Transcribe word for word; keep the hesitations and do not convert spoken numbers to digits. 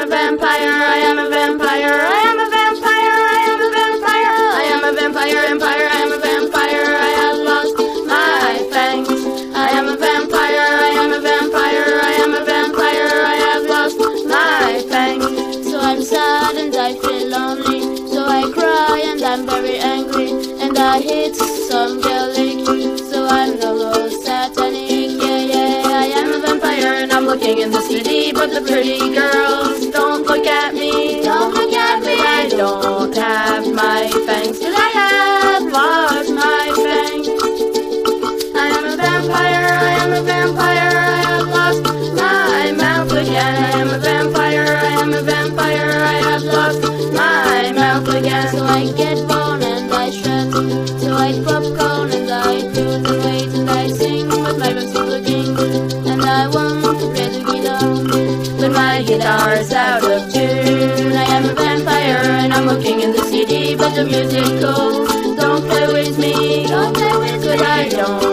a vampire, I am a vampire, I am a vampire, I am a vampire, I am a vampire, empire, I am a vampire, I have lost my fangs. I am a vampire, I am a vampire, I am a vampire, I have lost my fangs. So I'm sad and I feel lonely, so I cry and I'm very angry, and I hit some garlic, so I'm no more satanic. Yeah, yeah, I am a vampire and I'm looking in the city, but the pretty girls don't look at me. Don't look at me. I don't have my fangs, cause I have lost my fangs. I am a vampire, I am a vampire, I have lost my mouth again. I am a vampire, I am a vampire, I have lost my mouth again. So I get bone and I shred, so I eat popcorn and I lose the weight, and I sing with my lips looking, and I want to play the guitar, but my guitar's out of tune. I am a vampire and I'm looking in the city, but the music goes, don't play with me, don't play with me, but I don't